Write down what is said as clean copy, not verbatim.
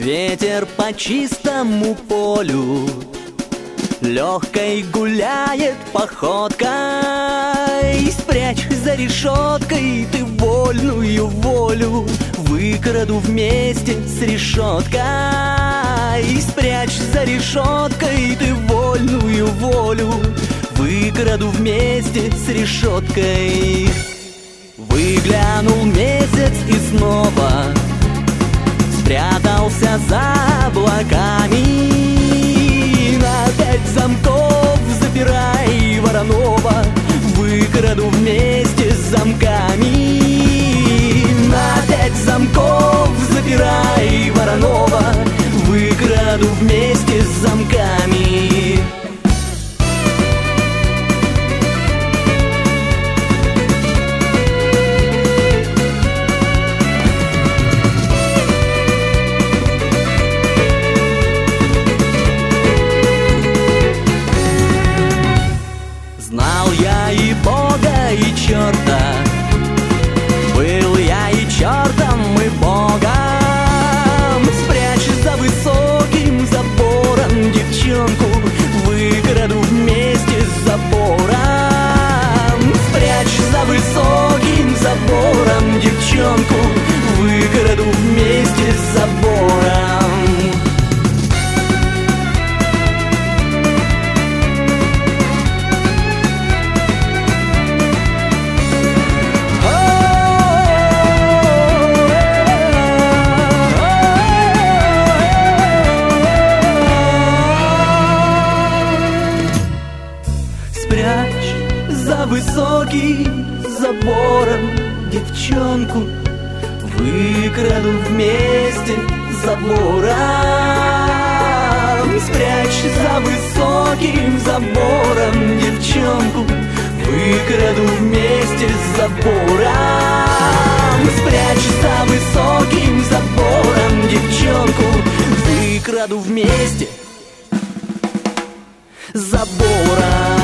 Ветер по чистому полю легкой гуляет походкой. Спрячь за решеткой ты вольную волю, выкраду вместе с решеткой. Спрячь за решеткой ты вольную волю, выкраду вместе с решеткой. Выглянул месяц и снова спрятался за облаками. На 5 замков запирай Воронова, выкраду вместе с замками. На 5 замков запирай Воронова, выкраду вместе с замками. Знал я и Бога, и черта, был я и чертом, и Богом. Спрячь за высоким забором девчонку, выкраду вместе с забором. Спрячь за высоким забором девчонку, выкраду вместе с забором. Спрячь за высоким забором девчонку, выкраду вместе с забором. Спрячь за высоким забором девчонку, выкраду вместе с забором. Спрячь за высоким забором девчонку, выкраду вместе с забором.